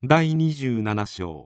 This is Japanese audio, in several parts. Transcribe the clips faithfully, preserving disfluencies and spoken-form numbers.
だいにじゅうなな章。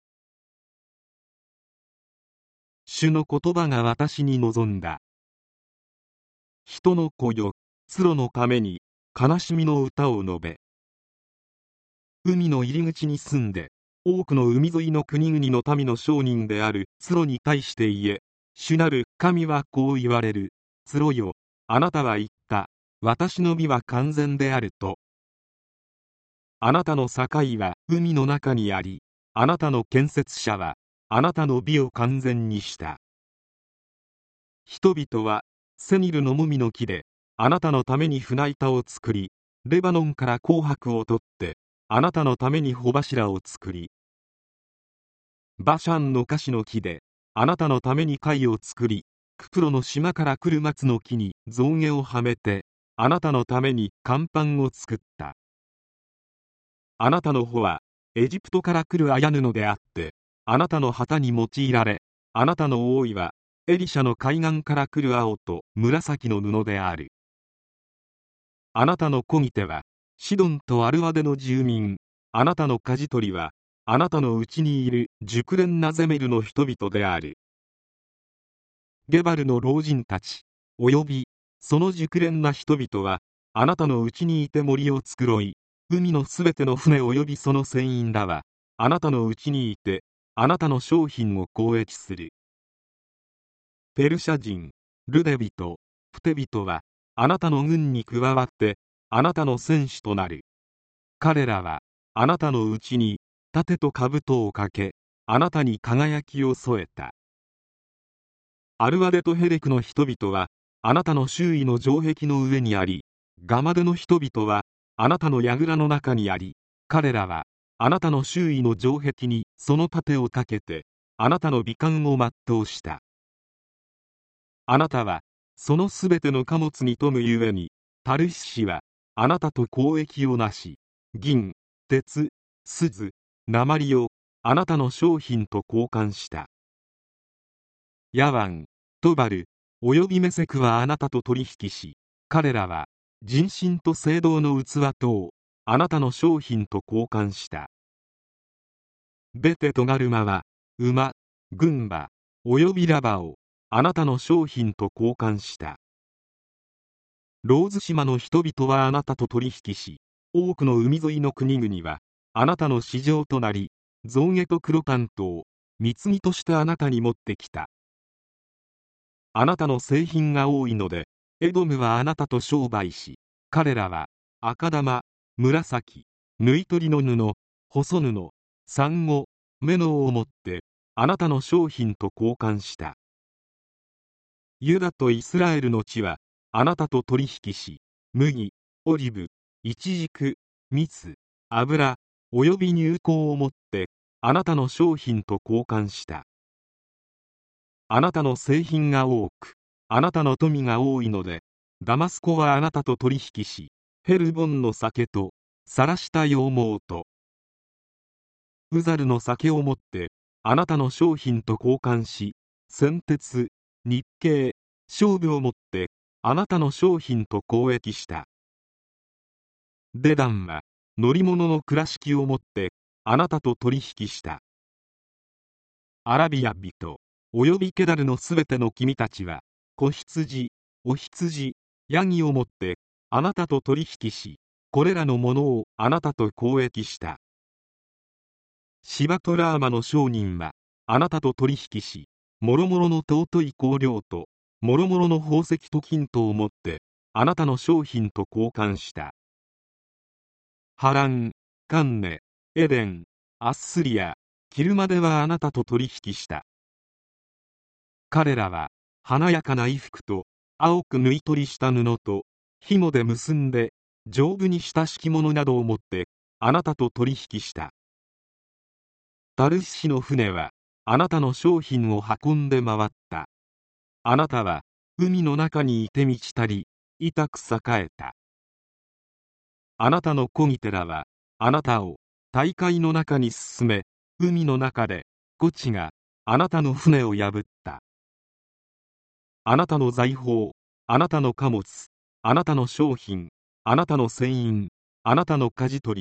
主の言葉が私に望んだ。人の子よ、ツロのために悲しみの歌を述べ。海の入り口に住んで、多くの海沿いの国々の民の商人であるツロに対して言え、主なる神はこう言われる。ツロよ、あなたは言った。私の美は完全であると。あなたの境は海の中にあり、あなたの建設者はあなたの美を完全にした。人々はセニルのもみの木であなたのために船板を作り、レバノンから紅白を取ってあなたのために帆柱を作り、バシャンのカシの木であなたのために貝を作り、クプロの島から来る松の木に象牙をはめてあなたのために甲板を作った。あなたの穂はエジプトから来る綾布であって、あなたの旗に用いられ、あなたの覆いはエリシャの海岸から来る青と紫の布である。あなたの漕ぎ手はシドンとアルワデの住民、あなたの舵取りはあなたのうちにいる熟練なゼメルの人々である。ゲバルの老人たちおよびその熟練な人々はあなたのうちにいて森を繕い、海のすべての船およびその船員らはあなたのうちにいてあなたの商品を交易する。ペルシャ人、ルデ人、プテ人はあなたの軍に加わってあなたの戦士となる。彼らはあなたのうちに盾と兜をかけ、あなたに輝きを添えた。アルワデとヘレクの人々はあなたの周囲の城壁の上にあり、ガマデの人々はあなたの櫓の中にあり、彼らはあなたの周囲の城壁にその盾をかけてあなたの美観を全うした。あなたはそのすべての貨物に富むゆえに、タルシシはあなたと交易をなし、銀、鉄、錫、鉛をあなたの商品と交換した。ヤワン、トバル、およびメセクはあなたと取引し、彼らは人心と青銅の器とをあなたの商品と交換した。ベテトガルマは馬、軍馬、およびラバをあなたの商品と交換した。ローズ島の人々はあなたと取引し、多くの海沿いの国々はあなたの市場となり、象牙と黒パントを貢ぎとしてあなたに持ってきた。あなたの製品が多いので、エドムはあなたと商売し、彼らは赤玉、紫、縫い取りの布、細布、珊瑚、メノウを持ってあなたの商品と交換した。ユダとイスラエルの地はあなたと取引し、麦、オリブ、イチジク、蜜、油、および乳香を持ってあなたの商品と交換した。あなたの製品が多く、あなたの富が多いので、ダマスコはあなたと取引し、ヘルボンの酒と晒した羊毛とウザルの酒を持ってあなたの商品と交換し、銑鉄、日系、勝負を持ってあなたの商品と交易した。デダンは乗り物の倉敷を持ってあなたと取引した。アラビア人およびケダルのすべての君たちは子羊、お羊、ヤギを持ってあなたと取引し、これらのものをあなたと交易した。シバトラーマの商人はあなたと取引し、もろもろの尊い香料ともろもろの宝石と金とを持ってあなたの商品と交換した。ハラン、カンネ、エデン、アッスリア、キルマデはあなたと取引した。彼らは華やかな衣服と青く縫い取りした布と紐で結んで丈夫にした敷物などを持ってあなたと取引した。タルシシの船はあなたの商品を運んで回った。あなたは海の中にいて満ちたり痛く栄えた。あなたの漕ぎ手らはあなたを大海の中に進め、海の中でゴチがあなたの船を破った。あなたの財宝、あなたの貨物、あなたの商品、あなたの船員、あなたの舵取り、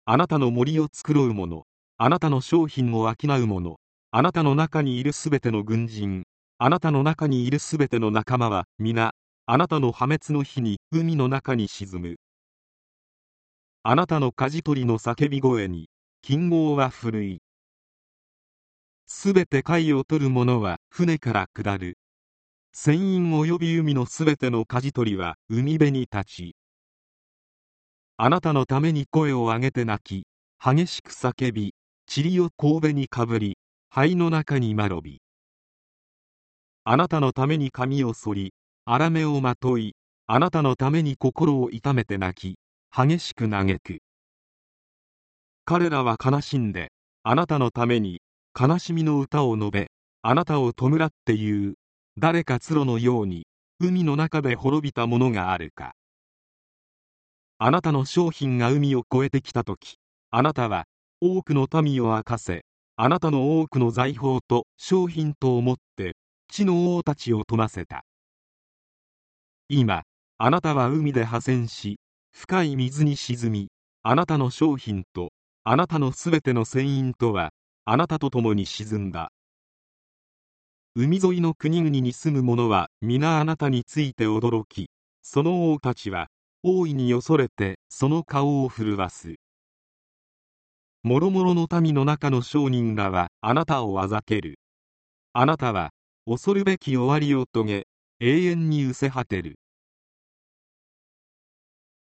あなたの森を繕う者、あなたの商品を商う者、あなたの中にいるすべての軍人、あなたの中にいるすべての仲間は皆、あなたの破滅の日に海の中に沈む。あなたの舵取りの叫び声に金剛は震い、すべて貝を取る者は船から下る。船員及び海のすべての舵取りは海辺に立ち、あなたのために声を上げて泣き、激しく叫び、塵を頭にかぶり、灰の中にまろび、あなたのために髪を剃り、荒目をまとい、あなたのために心を痛めて泣き、激しく嘆く。彼らは悲しんで、あなたのために悲しみの歌を述べ、あなたを弔って言う。誰かツロのように海の中で滅びたものがあるか。あなたの商品が海を越えてきたとき、あなたは多くの民を明かせ、あなたの多くの財宝と商品と思って地の王たちを富ませた。今あなたは海で破船し、深い水に沈み、あなたの商品とあなたのすべての船員とはあなたと共に沈んだ。海沿いの国々に住む者は皆あなたについて驚き、その王たちは大いに恐れてその顔を震わす。もろもろの民の中の商人らはあなたをあざける。あなたは恐るべき終わりを遂げ、永遠に失せ果てる。